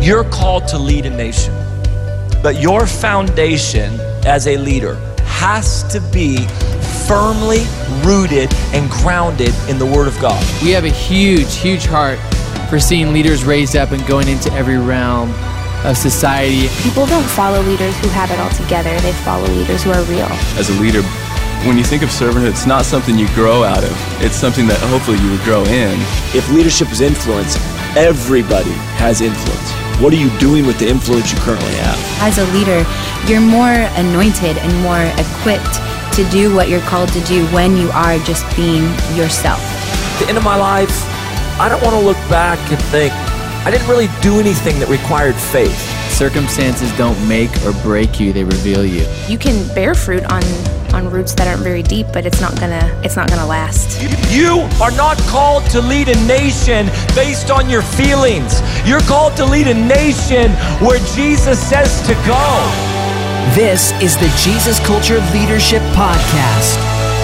You're called to lead a nation, but your foundation as a leader has to be firmly rooted and grounded in the Word of God. We have a huge heart for seeing leaders raised up and going into every realm of society. People don't follow leaders who have it all together. They follow leaders who are real. As a leader, when you think of servanthood, it's not something you grow out of. It's something that hopefully you would grow in. If leadership is influence, everybody has influence. What are you doing with the influence you currently have? As a leader, you're more anointed and more equipped to do what you're called to do when you are just being yourself. At the end of my life, I don't want to look back and think, I didn't really do anything that required faith. Circumstances don't make or break you, they reveal you. You can bear fruit on roots that aren't very deep, but it's not gonna last. You are not called to lead a nation based on your feelings. You're called to lead a nation where Jesus says to go. This is the Jesus Culture Leadership Podcast.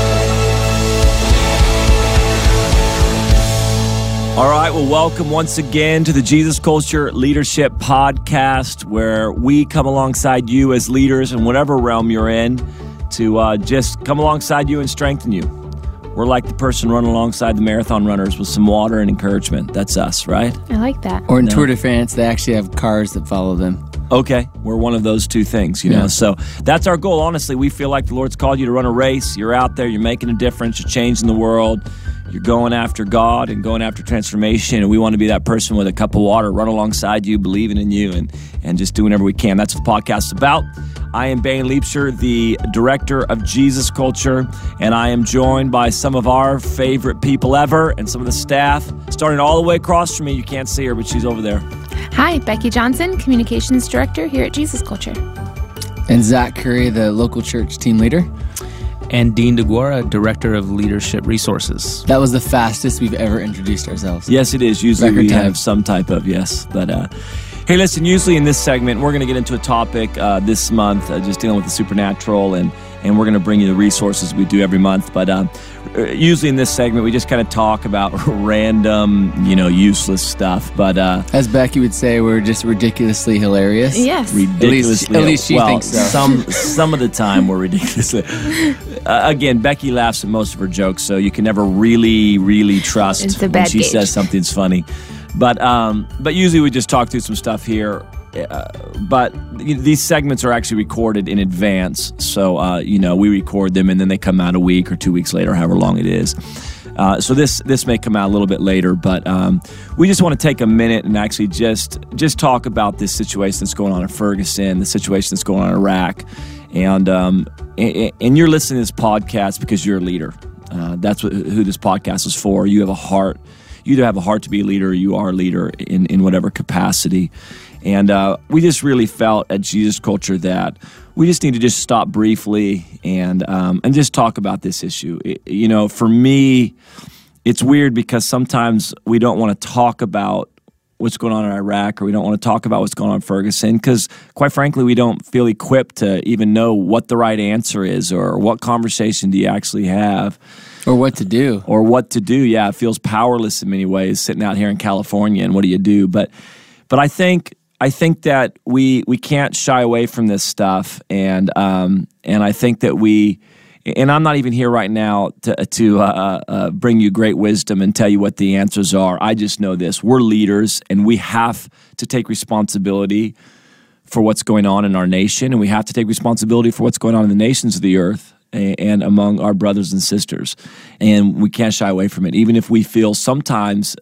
All right, well, welcome once again to the Jesus Culture Leadership Podcast, where we come alongside you as leaders in whatever realm you're in to just come alongside you and strengthen you. We're like the person running alongside the marathon runners with some water and encouragement. That's us, right? I like that. Or in Tour de France, they actually have cars that follow them. Okay, we're one of those two things, you know. So that's our goal. Honestly, we feel like the Lord's called you to run a race. You're out there, you're making a difference, you're changing the world. You're going after God and going after transformation, and we want to be that person with a cup of water, run alongside you, believing in you, and just doing whatever we can. That's what the podcast is about. I am Bane Liebscher, the director of Jesus Culture, and I am joined by some of our favorite people ever and some of the staff, starting all the way across from me. You can't see her, but she's over there. Hi, Becky Johnson, Communications Director here at Jesus Culture. And Zach Curry, the local church team leader. And Dean DeGuara, Director of Leadership Resources. That was the fastest we've ever introduced ourselves. Yes, it is. Usually Record we time. have some type of, yes. But hey, listen, usually in this segment, we're going to get into a topic this month, just dealing with the supernatural, and we're going to bring you the resources we do every month. But usually in this segment, we just kind of talk about random, useless stuff. But as Becky would say, we're just ridiculously hilarious. Yes. Ridiculously. At least she thinks so. Some of the time we're ridiculously. Again, Becky laughs at most of her jokes, so you can never really trust It's a when bad she gauge. says something's funny. But usually we just talk through some stuff here. But these segments are actually recorded in advance, so we record them and then they come out a week or 2 weeks later, however long it is. So this may come out a little bit later, but we just want to take a minute and actually just talk about this situation that's going on in Ferguson, the situation that's going on in Iraq, and you're listening to this podcast because you're a leader. That's who this podcast is for. You have a heart. You either have a heart to be a leader or you are a leader in whatever capacity. And we just really felt at Jesus Culture that we just need to just stop briefly and just talk about this issue. For me, it's weird because sometimes we don't want to talk about what's going on in Iraq, or we don't want to talk about what's going on in Ferguson because, quite frankly, we don't feel equipped to even know what the right answer is or what conversation do you actually have. Or what to do. Yeah, it feels powerless in many ways, sitting out here in California, and what do you do? But I think that we can't shy away from this stuff, and I think that and I'm not even here right now to bring you great wisdom and tell you what the answers are. I just know this: we're leaders, and we have to take responsibility for what's going on in our nation, and we have to take responsibility for what's going on in the nations of the earth and among our brothers and sisters, and we can't shy away from it, even if we feel sometimes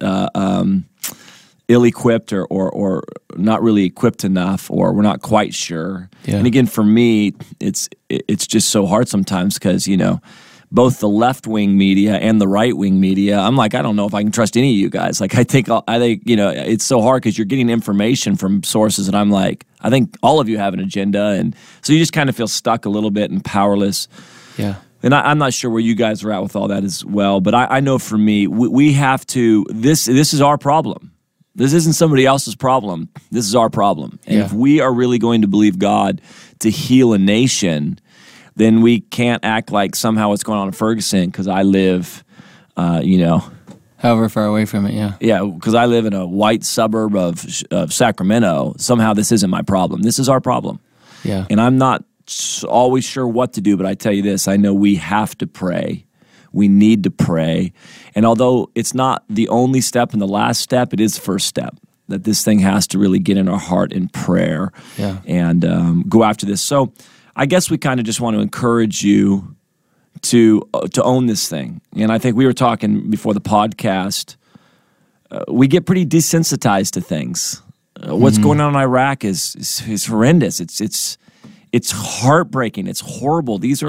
ill-equipped or not really equipped enough, or we're not quite sure. Yeah. And again, for me, it's just so hard sometimes because, both the left-wing media and the right-wing media, I'm like, I don't know if I can trust any of you guys. Like, I think it's so hard because you're getting information from sources, and I'm like, I think all of you have an agenda, and so you just kind of feel stuck a little bit and powerless. Yeah. And I'm not sure where you guys are at with all that as well, but I know for me, we have to, this is our problem. This isn't somebody else's problem. This is our problem. And if we are really going to believe God to heal a nation, then we can't act like somehow what's going on in Ferguson because I live, However far away from it, yeah. Yeah, because I live in a white suburb of Sacramento. Somehow this isn't my problem. This is our problem. Yeah. And I'm not always sure what to do, but I tell you this, I know we have to pray. We need to pray. And although it's not the only step and the last step, it is the first step, that this thing has to really get in our heart in prayer and go after this. So I guess we kind of just want to encourage you to own this thing. And I think we were talking before the podcast, we get pretty desensitized to things. What's going on in Iraq is horrendous. It's heartbreaking. It's horrible. These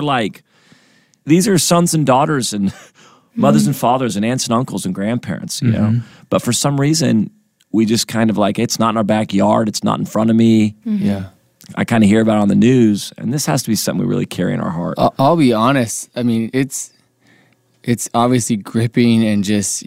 are sons and daughters and mothers and fathers and aunts and uncles and grandparents, you know. But for some reason, we just kind of like, it's not in our backyard. It's not in front of me. Yeah. I kind of hear about it on the news, and this has to be something we really carry in our heart. I'll be honest. I mean, it's obviously gripping, and just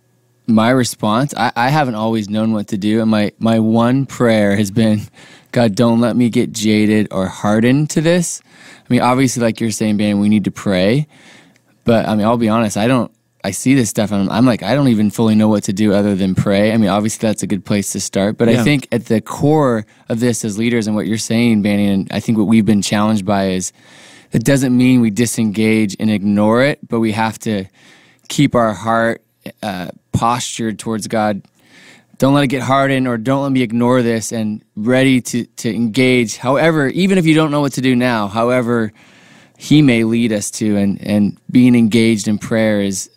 my response, I haven't always known what to do. And my one prayer has been, God, don't let me get jaded or hardened to this. I mean, obviously, like you're saying, Ben, we need to pray. But I mean, I'll be honest, I see this stuff and I'm like, I don't even fully know what to do other than pray. I mean, obviously that's a good place to start. But I think at the core of this as leaders and what you're saying, Banny, and I think what we've been challenged by is it doesn't mean we disengage and ignore it, but we have to keep our heart postured towards God. Don't let it get hardened, or don't let me ignore this, and ready to engage. However, even if you don't know what to do now, however He may lead us to, and being engaged in prayer is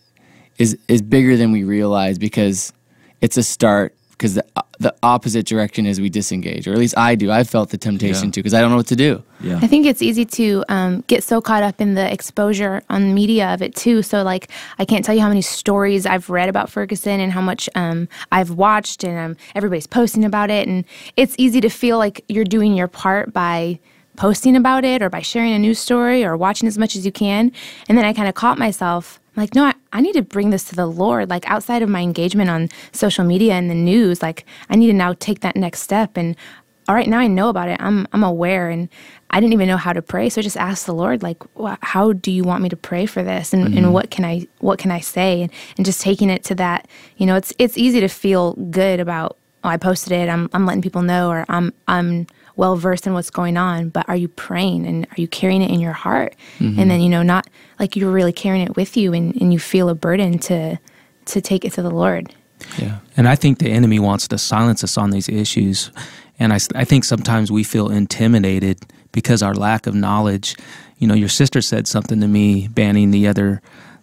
bigger than we realize, because it's a start. Because the opposite direction is we disengage, or at least I do. I've felt the temptation to, because I don't know what to do. Yeah. I think it's easy to get so caught up in the exposure on media of it too. So like, I can't tell you how many stories I've read about Ferguson and how much I've watched, and everybody's posting about it. And it's easy to feel like you're doing your part by posting about it or by sharing a news story or watching as much as you can. And then I kind of caught myself like, no, I need to bring this to the Lord. Like, outside of my engagement on social media and the news, like, I need to now take that next step. And all right, now I know about it. I'm aware, and I didn't even know how to pray. So I just asked the Lord, like, how do you want me to pray for this? And what can I say? And just taking it to that, you know, it's easy to feel good about, oh, I posted it. I'm letting people know, or I'm well versed in what's going on. But are you praying, and are you carrying it in your heart? And then, you know, not like you're really carrying it with you, and you feel a burden to take it to the Lord. Yeah. And I think the enemy wants to silence us on these issues. And I think sometimes we feel intimidated because our lack of knowledge. You know, your sister said something to me, Banning, the other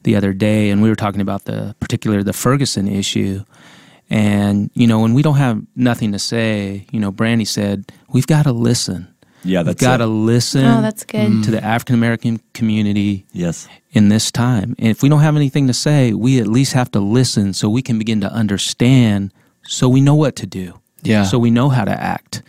day, and we were talking about the Ferguson issue. And, you know, when we don't have nothing to say, you know, Brandy said, we've got to listen. Yeah, that's We've got to listen that's good. to the African-American community Yes. in this time. And if we don't have anything to say, we at least have to listen so we can begin to understand, so we know what to do. Yeah. So we know how to act.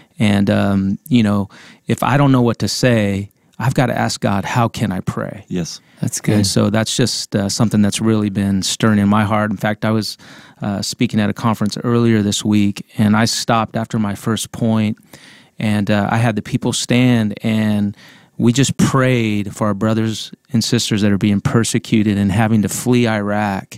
And, you know, if I don't know what to say, I've got to ask God, how can I pray? Yes. That's good. And so that's just something that's really been stirring in my heart. In fact, I was speaking at a conference earlier this week, and I stopped after my first point, and I had the people stand, and we just prayed for our brothers and sisters that are being persecuted and having to flee Iraq.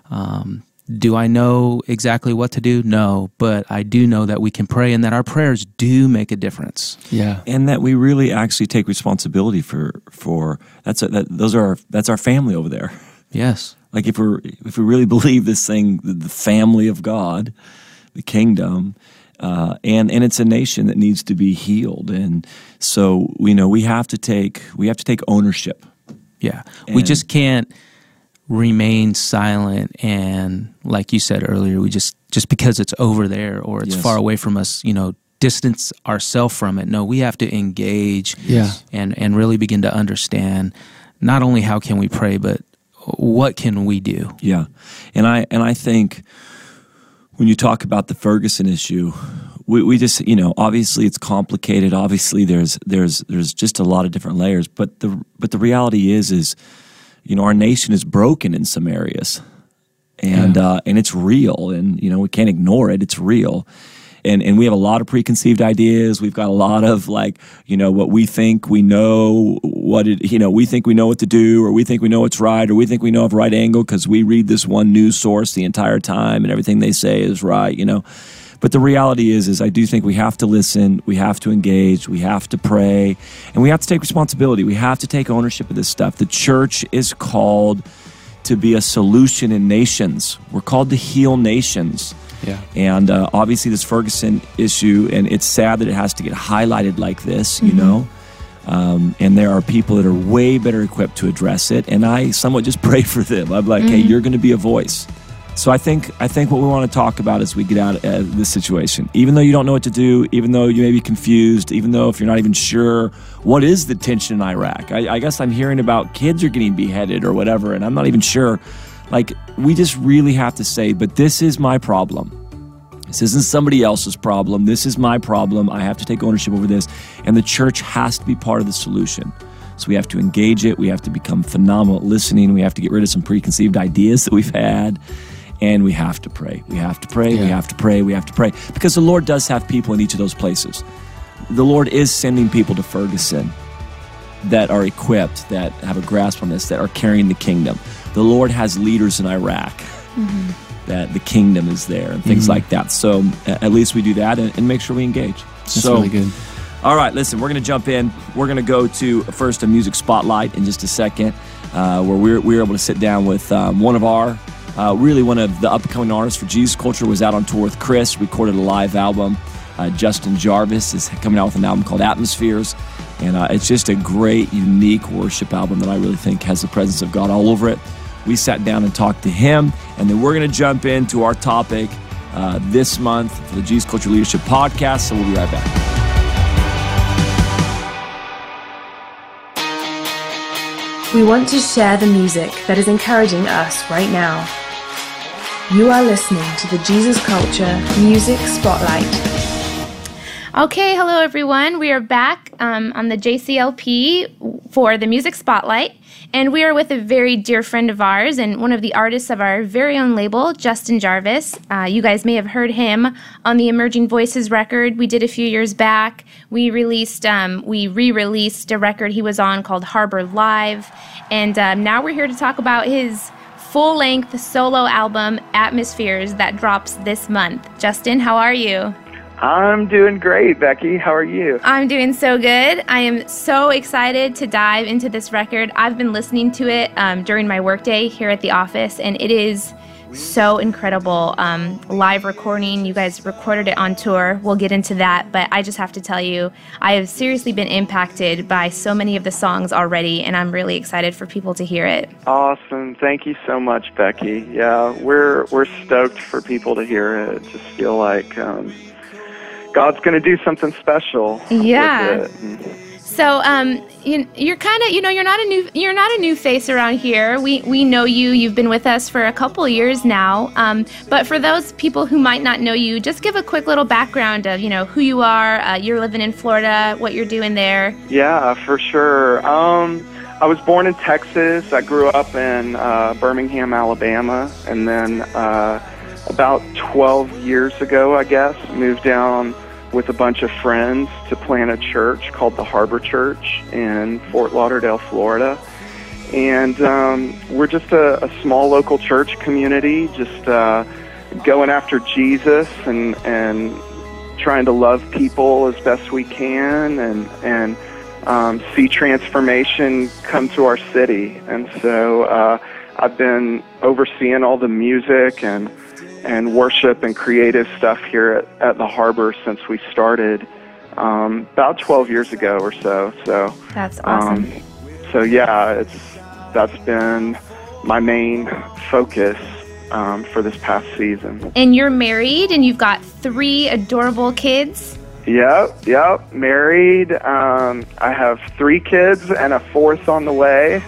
Do I know exactly what to do? No, but I do know that we can pray, and that our prayers do make a difference. Yeah. And that we really actually take responsibility for that's our family over there. Yes. Like if we really believe this thing, the family of God, the kingdom, and it's a nation that needs to be healed, and so we have to take ownership. Yeah, we just can't remain silent, and like you said earlier, we just because it's over there or it's far away from us, you know, distance ourselves from it. No, we have to engage and really begin to understand not only how can we pray, but what can we do? Yeah. And I think when you talk about the Ferguson issue, we just, you know, obviously it's complicated. Obviously there's just a lot of different layers, but the reality is you know, our nation is broken in some areas, and it's real, and you know, we can't ignore it. It's real. and we have a lot of preconceived ideas. We've got a lot of like, what we think we know, we think we know what to do, or we think we know what's right, or we think we know of right angle because we read this one news source the entire time and everything they say is right, But the reality is I do think we have to listen, we have to engage, we have to pray, and we have to take responsibility. We have to take ownership of this stuff. The church is called to be a solution in nations. We're called to heal nations. Yeah. And obviously this Ferguson issue, and it's sad that it has to get highlighted like this, and there are people that are way better equipped to address it, and I somewhat just pray for them. I'm like, hey, you're going to be a voice. So I think what we want to talk about as we get out of this situation, even though you don't know what to do, even though you may be confused, even though if you're not even sure what is the tension in Iraq. I guess I'm hearing about kids are getting beheaded or whatever, and I'm not even sure. Like, we just really have to say, but this is my problem. This isn't somebody else's problem. This is my problem. I have to take ownership over this, and the church has to be part of the solution. So we have to engage it. We have to become phenomenal at listening. We have to get rid of some preconceived ideas that we've had. And we have to pray. We have to pray. We have to pray. We have to pray. Because the Lord does have people in each of those places. The Lord is sending people to Ferguson that are equipped, that have a grasp on this, that are carrying the kingdom. The Lord has leaders in Iraq, that the kingdom is there, and things like that. So at least we do that and make sure we engage. That's really good. All right, listen, we're going to jump in. We're going to go to first a music spotlight in just a second, where we're able to sit down with one of the upcoming artists for Jesus Culture. Was out on tour with Chris, recorded a live album. Justin Jarvis is coming out with an album called Atmospheres, and it's just a great, unique worship album that I really think has the presence of God all over it. We sat down and talked to him, and then we're going to jump into our topic this month for the Jesus Culture Leadership Podcast, so we'll be right back. We want to share the music that is encouraging us right now. You are listening to the Jesus Culture Music Spotlight. Okay, hello everyone. We are back on the JCLP for the Music Spotlight, and we are with a very dear friend of ours and one of the artists of our very own label, Justin Jarvis. You guys may have heard him on the Emerging Voices record we did a few years back. We re-released a record he was on called Harbor Live, and now we're here to talk about his full-length solo album, Atmospheres, that drops this month. Justin, how are you? I'm doing great, Becky. How are you? I'm doing so good. I am so excited to dive into this record. I've been listening to it during my workday here at the office, and it is so incredible. Live recording. You guys recorded it on tour. We'll get into that, but I just have to tell you, I have seriously been impacted by so many of the songs already, and I'm really excited for people to hear it. Awesome. Thank you so much, Becky. Yeah, we're stoked for people to hear it. Just feel like God's going to do something special with it. So you're kind of, you're not a new face around here. We know you. You've been with us for a couple of years now. But for those people who might not know you, just give a quick little background of who you are. You're living in Florida, what you're doing there. Yeah, for sure. I was born in Texas. I grew up in Birmingham, Alabama, and then about 12 years ago, I guess, moved down with a bunch of friends to plant a church called the Harbor Church in Fort Lauderdale, Florida. And we're just a small local church community, just going after Jesus and trying to love people as best we can and see transformation come to our city. And so I've been overseeing all the music and worship and creative stuff here at the Harbor since we started about 12 years ago or so. So that's awesome. So yeah, that's been my main focus for this past season. And you're married, and you've got 3 adorable kids. Yep. Married. I have 3 kids and a 4th on the way.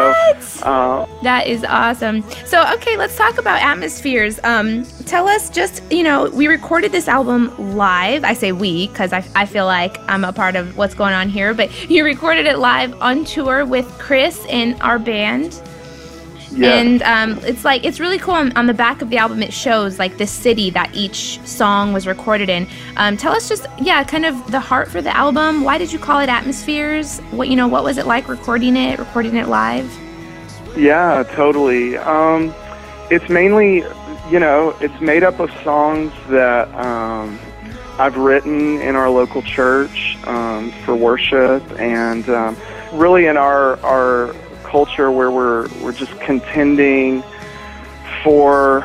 What? That is awesome. So, okay, let's talk about Atmospheres. Tell us just, we recorded this album live. I say we because I feel like I'm a part of what's going on here. But you recorded it live on tour with Chris and our band. And it's really cool. On the back of the album, it shows like the city that each song was recorded in. Tell us just, kind of the heart for the album. Why did you call it Atmospheres? What was it like recording it live? Yeah, totally. It's mainly, it's made up of songs that I've written in our local church for worship, and really in our culture where we're just contending for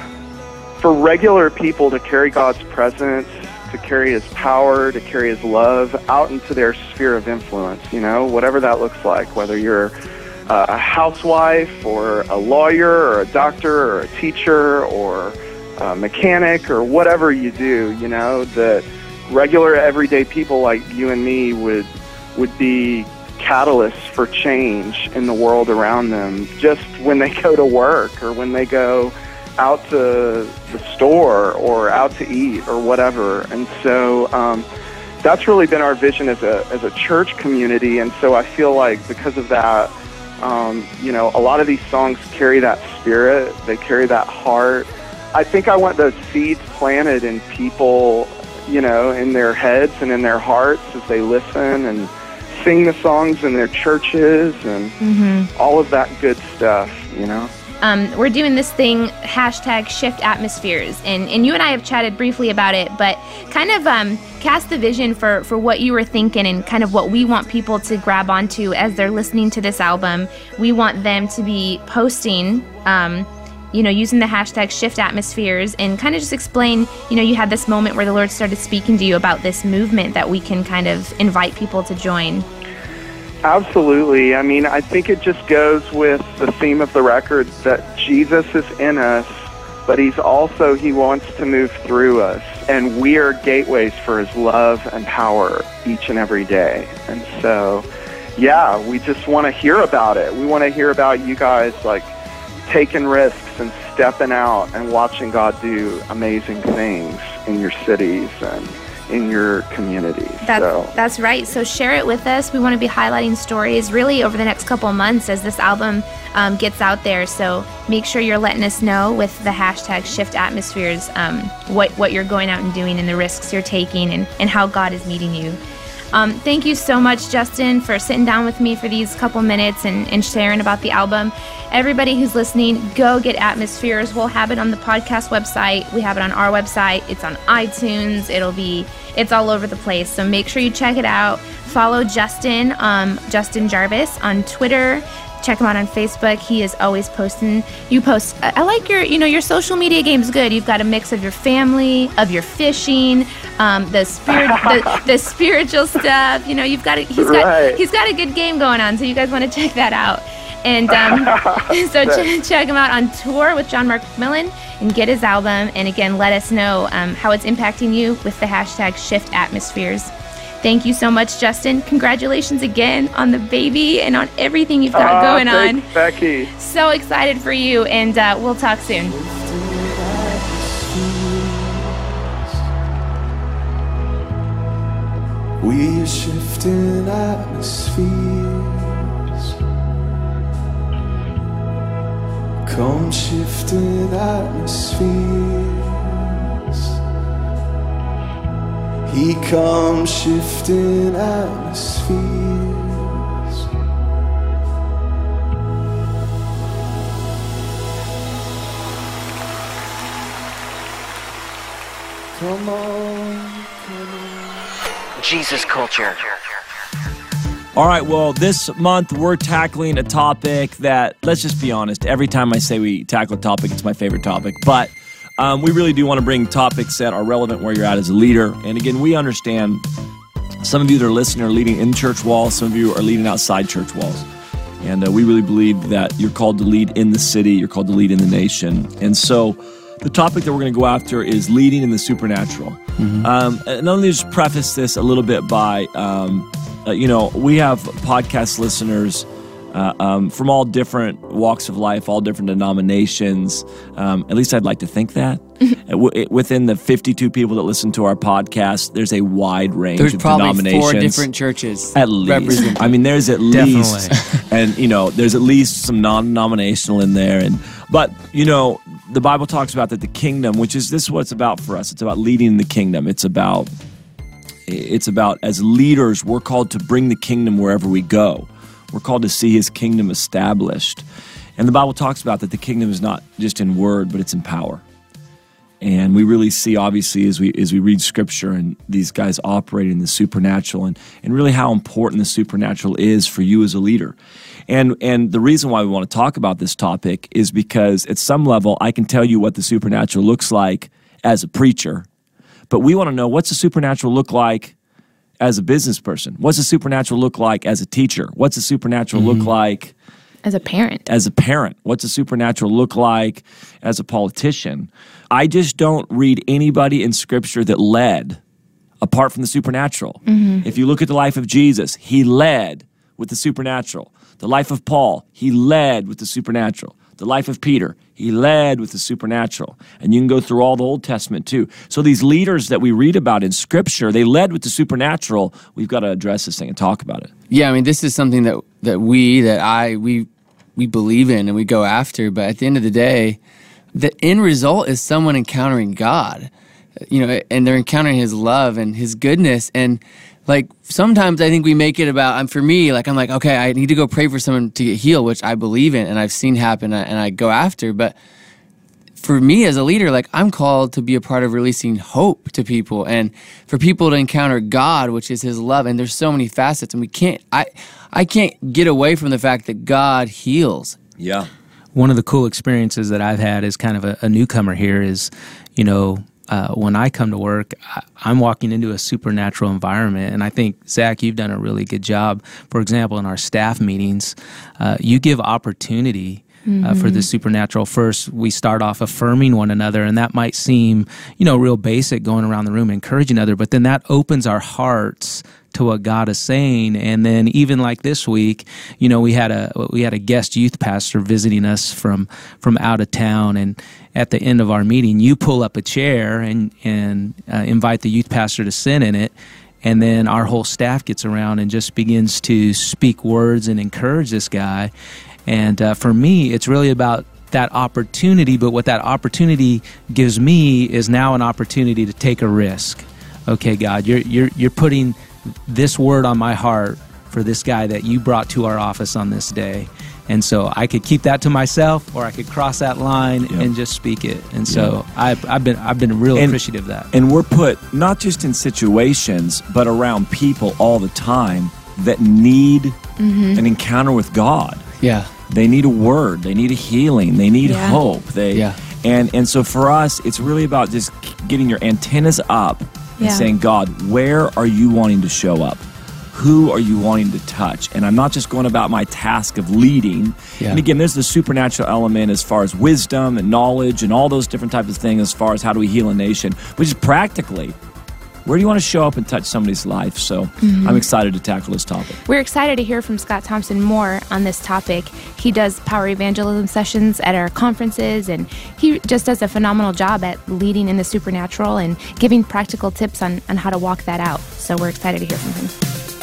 regular people to carry God's presence, to carry His power, to carry His love out into their sphere of influence, whatever that looks like, whether you're a housewife or a lawyer or a doctor or a teacher or a mechanic or whatever you do, that regular everyday people like you and me would be catalysts for change in the world around them, just when they go to work or when they go out to the store or out to eat or whatever. And so that's really been our vision as a church community. And so I feel like because of that, a lot of these songs carry that spirit, they carry that heart. I think I want those seeds planted in people, in their heads and in their hearts as they listen and sing the songs in their churches and all of that good stuff, We're doing this thing, #ShiftAtmospheres, and you and I have chatted briefly about it, but kind of cast the vision for what you were thinking and kind of what we want people to grab onto as they're listening to this album. We want them to be posting, using the #ShiftAtmospheres, and kind of just explain, you had this moment where the Lord started speaking to you about this movement that we can kind of invite people to join. Absolutely. I mean, I think it just goes with the theme of the record that Jesus is in us, but He wants to move through us, and we are gateways for His love and power each and every day. And so, we just want to hear about it. We want to hear about you guys, like, taking risks and stepping out and watching God do amazing things in your cities and in your communities. That's right. So share it with us. We want to be highlighting stories really over the next couple of months as this album gets out there. So make sure you're letting us know with the #ShiftAtmospheres what you're going out and doing and the risks you're taking and how God is meeting you. Thank you so much, Justin, for sitting down with me for these couple minutes and sharing about the album. Everybody who's listening, go get Atmospheres. We'll have it on the podcast website. We have it on our website. It's on iTunes. It's all over the place. So make sure you check it out. Follow Justin, Justin Jarvis, on Twitter. Check him out on Facebook. He is always posting. You post. I like your social media game's good. You've got a mix of your family, of your fishing, the spiritual stuff. He's got a good game going on. So you guys want to check that out. And so check him out on tour with John Mark McMillan and get his album. And again, let us know how it's impacting you with the #ShiftAtmospheres. Thank you so much, Justin. Congratulations again on the baby and on everything you've got going on. Thanks, Becky. So excited for you, and we'll talk soon. We are shifting atmospheres. Come shifting atmospheres. He comes shifting atmospheres. Come on, come on. Jesus Culture. All right, well, this month we're tackling a topic that, let's just be honest, every time I say we tackle a topic, it's my favorite topic. But we really do want to bring topics that are relevant where you're at as a leader. And again, we understand some of you that are listening are leading in church walls. Some of you are leading outside church walls. And we really believe that you're called to lead in the city. You're called to lead in the nation. And so the topic that we're going to go after is leading in the supernatural. And let me just preface this a little bit by, we have podcast listeners from all different walks of life, all different denominations. At least I'd like to think that. Within the 52 people that listen to our podcast, there's a wide range There's of probably denominations. 4 different churches At least. represented. I mean, there's at least, and there's at least some non-denominational in there. But the Bible talks about that the kingdom, which is this is what it's about for us. It's about leading the kingdom. It's about as leaders, we're called to bring the kingdom wherever we go. We're called to see his kingdom established. And the Bible talks about that the kingdom is not just in word, but it's in power. And we really see, obviously, as we read Scripture and these guys operating in the supernatural and really how important the supernatural is for you as a leader. And the reason why we want to talk about this topic is because at some level, I can tell you what the supernatural looks like as a preacher, but we want to know what's the supernatural look like as a business person? What's the supernatural look like as a teacher? What's the supernatural look like as a parent? What's the supernatural look like as a politician? I just don't read anybody in Scripture that led apart from the supernatural. If you look at the life of Jesus, he led with the supernatural. The life of Paul, he led with the supernatural. The life of Peter, he led with the supernatural. And you can go through all the Old Testament too. So these leaders that we read about in Scripture, they led with the supernatural. We've got to address this thing and talk about it. Yeah, I mean, this is something that we believe in and we go after. But at the end of the day, the end result is someone encountering God, and they're encountering his love and his goodness. And like sometimes I think we make it about, for me, I'm like, okay, I need to go pray for someone to get healed, which I believe in and I've seen happen and I go after. But for me as a leader, I'm called to be a part of releasing hope to people and for people to encounter God, which is his love. And there's so many facets, and I can't get away from the fact that God heals. Yeah. One of the cool experiences that I've had as kind of a newcomer here is, when I come to work, I'm walking into a supernatural environment. And I think, Zach, you've done a really good job. For example, in our staff meetings, you give opportunity for the supernatural. First, we start off affirming one another, and that might seem, real basic, going around the room encouraging other, but then that opens our hearts to what God is saying. And then even like this week, we had a guest youth pastor visiting us from out of town, and at the end of our meeting, you pull up a chair and invite the youth pastor to sit in it. And then our whole staff gets around and just begins to speak words and encourage this guy. And for me, it's really about that opportunity, but what that opportunity gives me is now an opportunity to take a risk. Okay, God, you're putting this word on my heart for this guy that you brought to our office on this day. And so I could keep that to myself, or I could cross that line and just speak it. And so I've been real appreciative of that. And we're put not just in situations, but around people all the time that need an encounter with God. Yeah. They need a word. They need a healing. They need hope. And so for us, it's really about just getting your antennas up and saying, God, where are you wanting to show up? Who are you wanting to touch? And I'm not just going about my task of leading. And again, there's the supernatural element as far as wisdom and knowledge and all those different types of things as far as how do we heal a nation. But just practically, where do you want to show up and touch somebody's life? So I'm excited to tackle this topic. We're excited to hear from Scott Thompson more on this topic. He does power evangelism sessions at our conferences, and he just does a phenomenal job at leading in the supernatural and giving practical tips on how to walk that out. So we're excited to hear from him.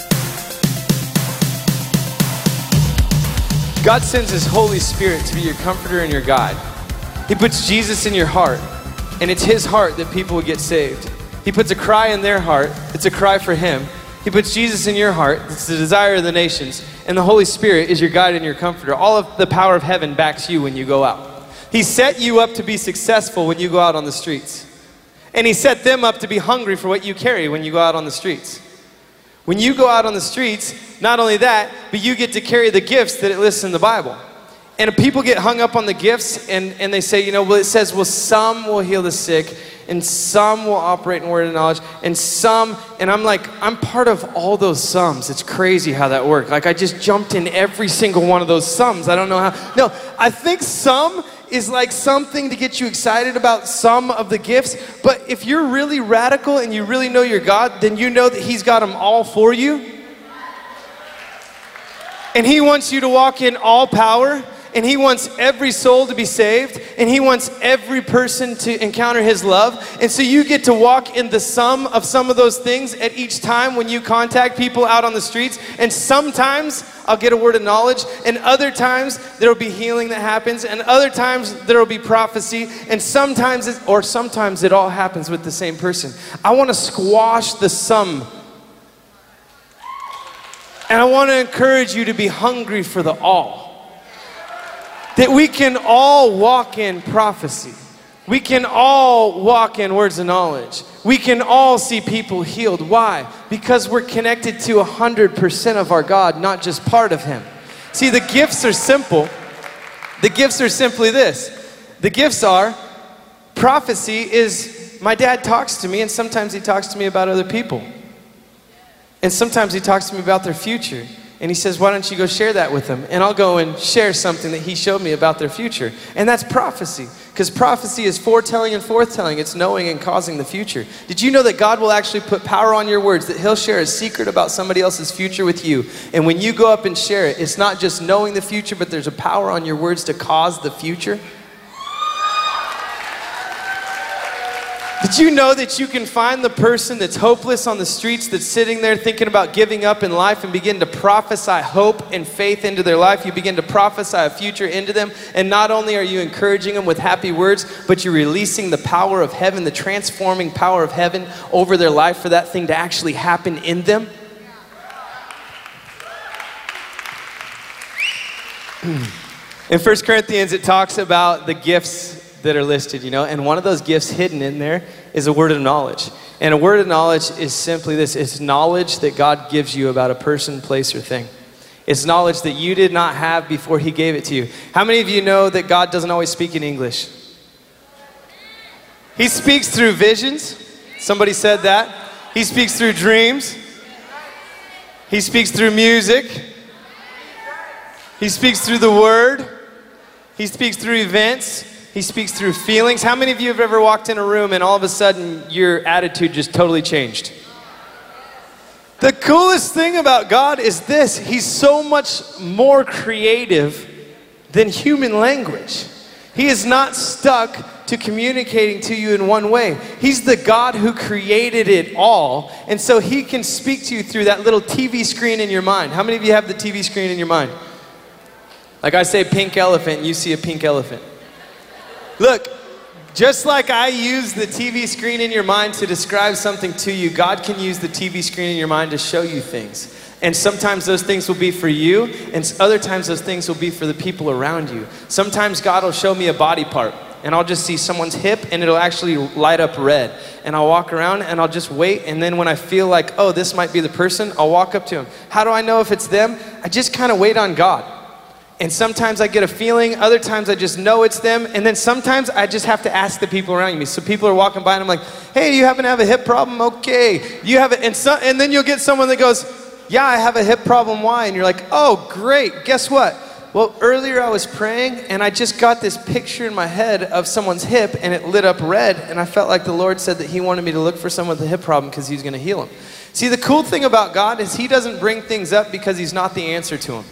God sends his Holy Spirit to be your comforter and your guide. He puts Jesus in your heart, and it's his heart that people will get saved. He puts a cry in their heart. It's a cry for him. He puts Jesus in your heart. It's the desire of the nations. And the Holy Spirit is your guide and your comforter. All of the power of heaven backs you when you go out. He set you up to be successful when you go out on the streets. And he set them up to be hungry for what you carry when you go out on the streets. When you go out on the streets, not only that, but you get to carry the gifts that it lists in the Bible. And if people get hung up on the gifts and they say, it says, some will heal the sick, and some will operate in word of knowledge, and I'm like, I'm part of all those sums. It's crazy how that worked. I just jumped in every single one of those sums. I don't know how. No, I think some is like something to get you excited about some of the gifts, but if you're really radical and you really know your God, then you know that he's got them all for you. And he wants you to walk in all power, and he wants every soul to be saved, and he wants every person to encounter his love. And so you get to walk in the sum of some of those things at each time when you contact people out on the streets. And sometimes I'll get a word of knowledge, and other times there'll be healing that happens, and other times there'll be prophecy, and sometimes it all happens with the same person. I want to squash the sum. And I want to encourage you to be hungry for the all. That we can all walk in prophecy. We can all walk in words of knowledge. We can all see people healed. Why? Because we're connected to 100% of our God, not just part of him. See, the gifts are simple. The gifts are simply this. The gifts are, prophecy is, my dad talks to me, and sometimes he talks to me about other people. And sometimes he talks to me about their future. And he says, why don't you go share that with them? And I'll go and share something that he showed me about their future. And that's prophecy. Because prophecy is foretelling and forthtelling. It's knowing and causing the future. Did you know that God will actually put power on your words? That he'll share a secret about somebody else's future with you. And when you go up and share it, it's not just knowing the future, but there's a power on your words to cause the future. Did you know that you can find the person that's hopeless on the streets, that's sitting there thinking about giving up in life, and begin to prophesy hope and faith into their life? You begin to prophesy a future into them, and not only are you encouraging them with happy words, but you're releasing the power of heaven, the transforming power of heaven over their life for that thing to actually happen in them. In 1 Corinthians, it talks about the gifts that are listed, and one of those gifts hidden in there is a word of knowledge. And a word of knowledge is simply this. It's knowledge that God gives you about a person, place, or thing. It's knowledge that you did not have before he gave it to you. How many of you know that God doesn't always speak in English? He speaks through visions. Somebody said that. He speaks through dreams. He speaks through music. He speaks through the word. He speaks through events. He speaks through feelings. How many of you have ever walked in a room and all of a sudden your attitude just totally changed? The coolest thing about God is this. He's so much more creative than human language. He is not stuck to communicating to you in one way. He's the God who created it all. And so he can speak to you through that little TV screen in your mind. How many of you have the TV screen in your mind? Like I say pink elephant, and you see a pink elephant. Look, just like I use the TV screen in your mind to describe something to you, God can use the TV screen in your mind to show you things. And sometimes those things will be for you, and other times those things will be for the people around you. Sometimes God will show me a body part, and I'll just see someone's hip, and it'll actually light up red. And I'll walk around, and I'll just wait, and then when I feel like, oh, this might be the person, I'll walk up to him. How do I know if it's them? I just kind of wait on God. And sometimes I get a feeling, other times I just know it's them, and then sometimes I just have to ask the people around me. So people are walking by and I'm like, hey, do you happen to have a hip problem? Okay. You have it, and then you'll get someone that goes, yeah, I have a hip problem, why? And you're like, oh, great, guess what? Well, earlier I was praying and I just got this picture in my head of someone's hip and it lit up red, and I felt like the Lord said that he wanted me to look for someone with a hip problem because he was gonna heal him. See, the cool thing about God is he doesn't bring things up because he's not the answer to them.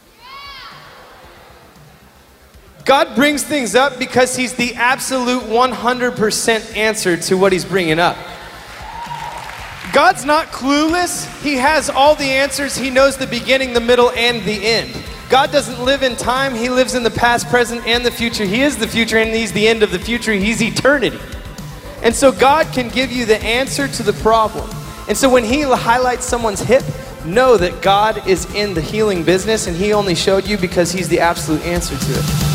God brings things up because he's the absolute 100% answer to what he's bringing up. God's not clueless. He has all the answers. He knows the beginning, the middle, and the end. God doesn't live in time. He lives in the past, present, and the future. He is the future, and he's the end of the future. He's eternity. And so God can give you the answer to the problem. And so when he highlights someone's hip, know that God is in the healing business, and he only showed you because he's the absolute answer to it.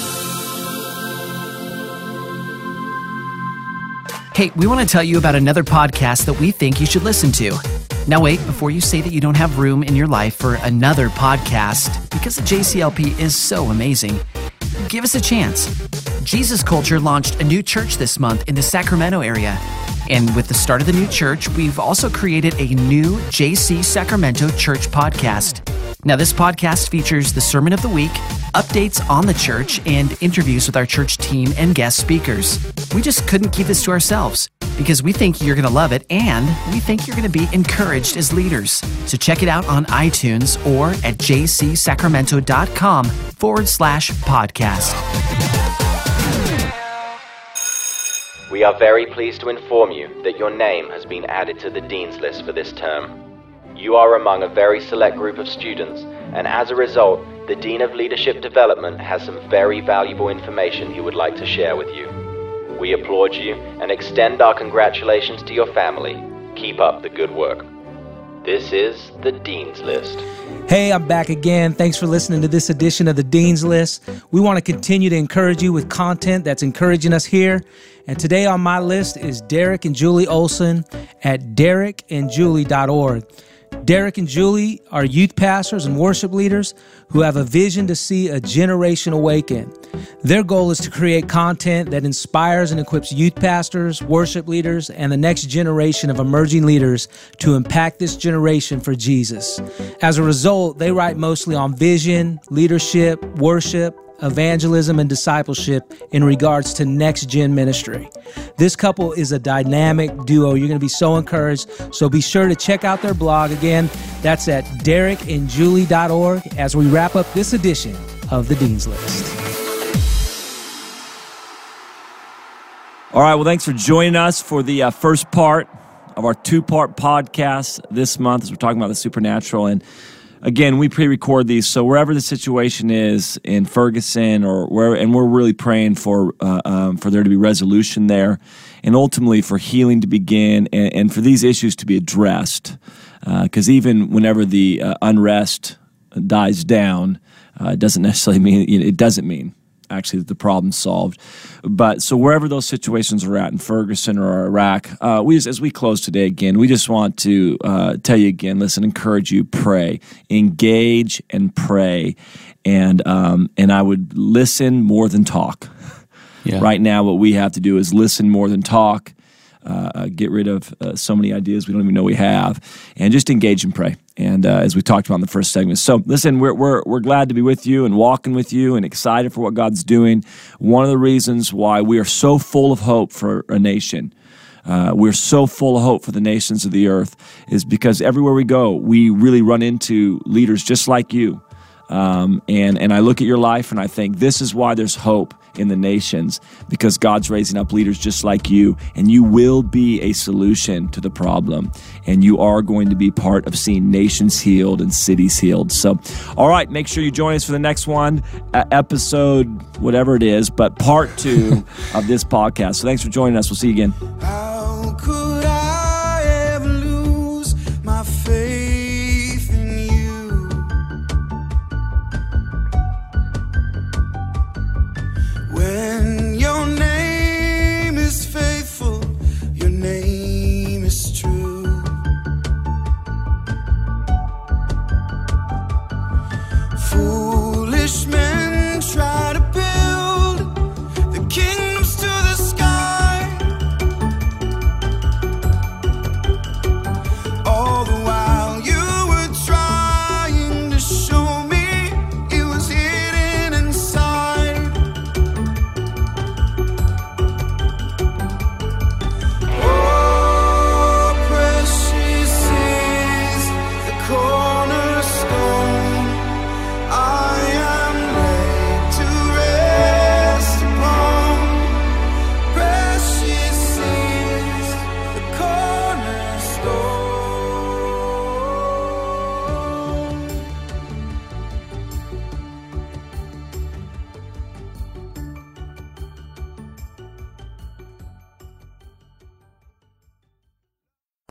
Hey, we want to tell you about another podcast that we think you should listen to. Now wait, before you say that you don't have room in your life for another podcast, because the JCLP is so amazing, give us a chance. Jesus Culture launched a new church this month in the Sacramento area. And with the start of the new church, we've also created a new JC Sacramento Church podcast. Now this podcast features the Sermon of the Week, updates on the church, and interviews with our church team and guest speakers. We just couldn't keep this to ourselves because we think you're going to love it and we think you're going to be encouraged as leaders. So check it out on iTunes or at jcsacramento.com/podcast. We are very pleased to inform you that your name has been added to the Dean's List for this term. You are among a very select group of students, and as a result, the Dean of Leadership Development has some very valuable information he would like to share with you. We applaud you and extend our congratulations to your family. Keep up the good work. This is the Dean's List. Hey, I'm back again. Thanks for listening to this edition of the Dean's List. We want to continue to encourage you with content that's encouraging us here. And today on my list is Derek and Julie Olson at derekandjulie.org. Derek and Julie are youth pastors and worship leaders who have a vision to see a generation awaken. Their goal is to create content that inspires and equips youth pastors, worship leaders, and the next generation of emerging leaders to impact this generation for Jesus. As a result, they write mostly on vision, leadership, worship, evangelism, and discipleship in regards to next-gen ministry. This couple is a dynamic duo. You're going to be so encouraged. So be sure to check out their blog. Again, that's at derekandjulie.org as we wrap up this edition of the Dean's List. All right, well, thanks for joining us for the first part of our two-part podcast this month as we're talking about the supernatural. And again, we pre-record these, so wherever the situation is in Ferguson or where, and we're really praying for there to be resolution there, and ultimately for healing to begin, and for these issues to be addressed. Because even whenever the unrest dies down, it doesn't necessarily mean actually that the problem's solved. But so wherever those situations are at in Ferguson or Iraq, as we close today again, we just want to tell you again, listen, encourage you, pray, engage and pray. And I would listen more than talk. Yeah. Right now, what we have to do is listen more than talk. Get rid of so many ideas we don't even know we have, and just engage and pray. And as we talked about in the first segment, so listen, we're glad to be with you and walking with you and excited for what God's doing. One of the reasons why we are so full of hope for a nation, we're so full of hope for the nations of the earth, is because everywhere we go, we really run into leaders just like you. And I look at your life and I think this is why there's hope in the nations, because God's raising up leaders just like you, and you will be a solution to the problem, and you are going to be part of seeing nations healed and cities healed. So, all right, make sure you join us for the next one, episode, whatever it is, but part 2 of this podcast. So thanks for joining us. We'll see you again.